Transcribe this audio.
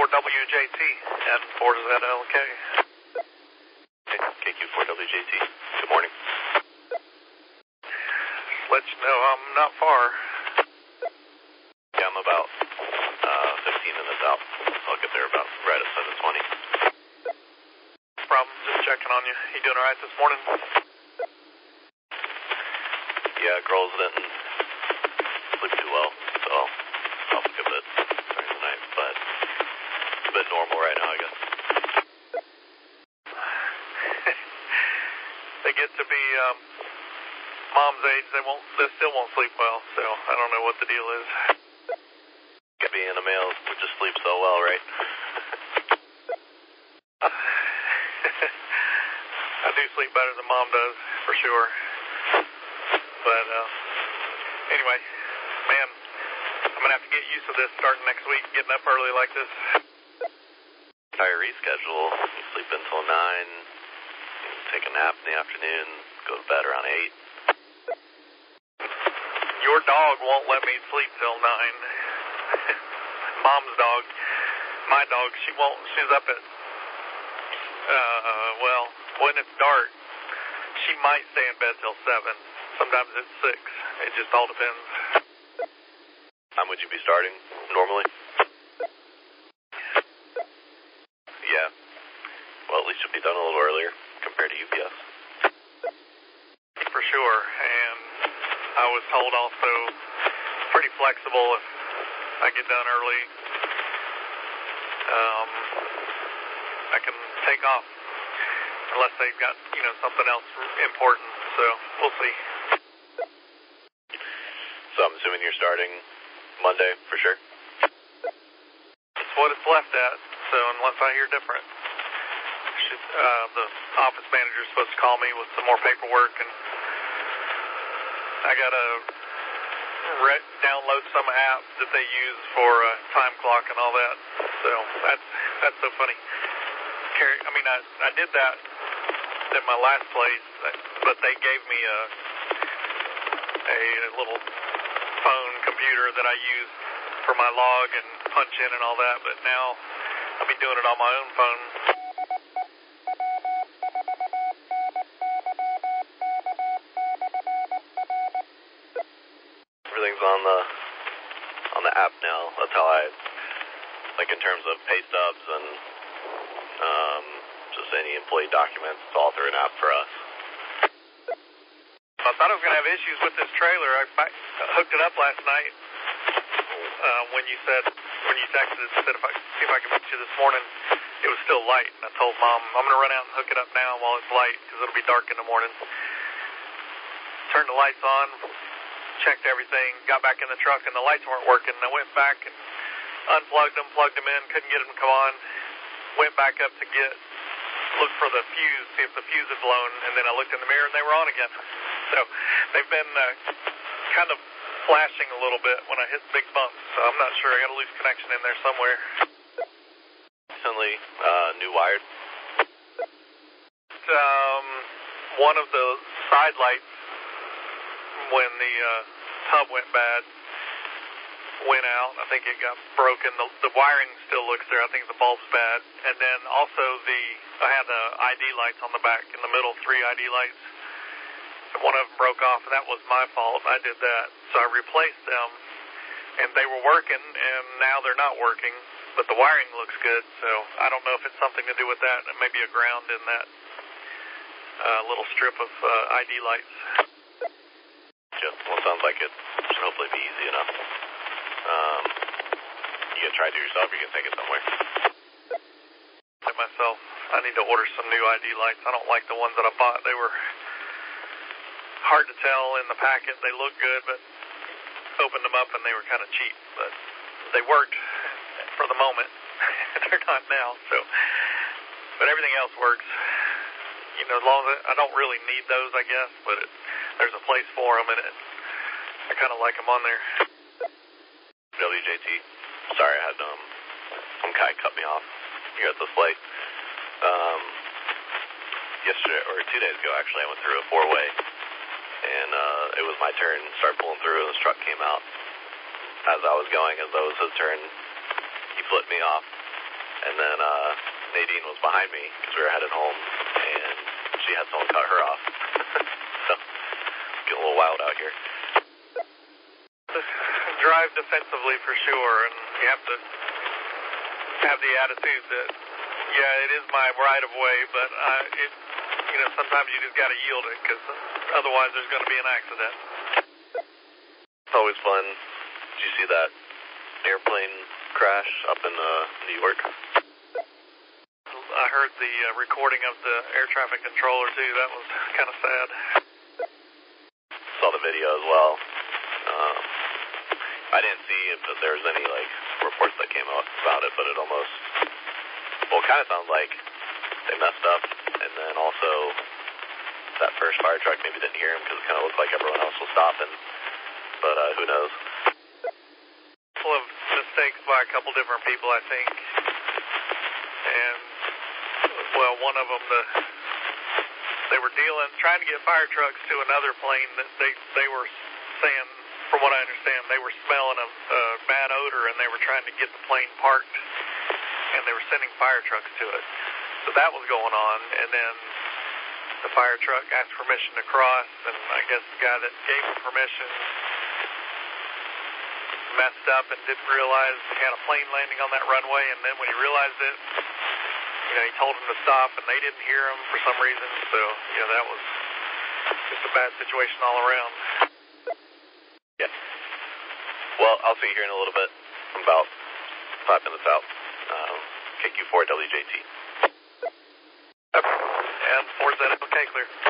KQ4WJT and 4ZLK. KQ4WJT. Good morning. Let you know I'm not far. Yeah, I'm about 15 minutes out. I'll get there about right at 7:20. Problem, just checking on you. You doing alright this morning? Yeah, girls didn't sleep too well, so I'll skip it during the night, but it's a bit normal right now, I guess. They get to be mom's age, they still won't sleep well, so I don't know what the deal is. Being a male would just sleep so well, right? I do sleep better than mom does, for sure. But anyway, man, I'm going to have to get used to this starting next week, getting up early like this. Entire schedule. You sleep until 9, you take a nap in the afternoon, go to bed around 8. Your dog won't let me sleep till 9. Mom's dog, my dog, she's up at, when it's dark, she might stay in bed till 7. Sometimes it's 6. It just all depends. Time would you be starting normally? Yeah. Well, at least you'll be done a little earlier compared to UPS. For sure, and I was told also pretty flexible if I get done early. I can take off unless they've got, something else important, so we'll see. So I'm assuming you're starting Monday for sure? It's what it's left at, so unless I hear different. The office manager's supposed to call me with some more paperwork, and I got to download some app that they use for time clock and all that. So that's so funny. I did that at my last place, but they gave me a little phone computer that I use for my log and punch in and all that, but now I'll be doing it on my own phone. Everything's on the app now. That's how in terms of pay stubs and just any employee documents, it's all through an app for us. I thought I was going to have issues with this trailer. I hooked it up last night when you texted and said see if I can meet you this morning. It was still light, and I told Mom, I'm going to run out and hook it up now while it's light because it'll be dark in the morning. Turned the lights on, checked everything, got back in the truck, and the lights weren't working. And I went back and unplugged them, plugged them in, couldn't get them to come on. Went back up to look for the fuse, see if the fuse had blown, and then I looked in the mirror and they were on again. So they've been kind of flashing a little bit when I hit big bumps, so I'm not sure. I got a loose connection in there somewhere. Recently, new wired? One of the side lights, when the hub went bad, went out. I think it got broken. The wiring still looks there. I think the bulb's bad. And then also I had the ID lights on the back in the middle, 3 ID lights. One of them broke off, and that was my fault. I did that. So I replaced them, and they were working, and now they're not working, but the wiring looks good. So I don't know if it's something to do with that. It may be a ground in that little strip of ID lights. Well, it sounds like it should hopefully be easy enough. You can try to do it yourself, or you can take it somewhere. Myself, I need to order some new ID lights. I don't like the ones that I bought. They were hard to tell in the packet. They looked good, but opened them up and they were kind of cheap. But they worked for the moment. They're not now. But everything else works. As long as I don't really need those, I guess. But there's a place for them, and I kind of like them on there. WJT. Sorry, I had some guy cut me off here at this light. Yesterday, or 2 days ago, actually, I went through a 4-way, and it was my turn to start pulling through, and this truck came out. As I was going, as though it was his turn, he flipped me off, and then Nadine was behind me because we were headed home, and she had someone cut her off. So, get a little wild out here. Drive defensively for sure, and you have to have the attitude that, yeah, it is my right of way, but sometimes you just got to yield it, because otherwise there's going to be an accident. It's always fun. Did you see that airplane crash up in New York? I heard the recording of the air traffic controller too. That was kind of sad. Saw the video as well. I didn't see if there was any reports that came out about it, but it kind of sounds like they messed up, and then also that first fire truck maybe didn't hear him because it kind of looked like everyone else was stopping. But who knows? Full of mistakes by a couple different people, I think. And, well, one of them, they were trying to get fire trucks to another plane that they were saying, from what I understand, they were smelling a bad odor, and they were trying to get the plane parked, and they were sending fire trucks to it. So that was going on, and then the fire truck asked permission to cross, and I guess the guy that gave him permission messed up and didn't realize he had a plane landing on that runway, and then when he realized it, he told him to stop, and they didn't hear him for some reason. So, that was just a bad situation all around. Yeah. Well, I'll see you here in a little bit. I'm about 5 minutes out. KQ4 WJT. And 4Z, okay, clear.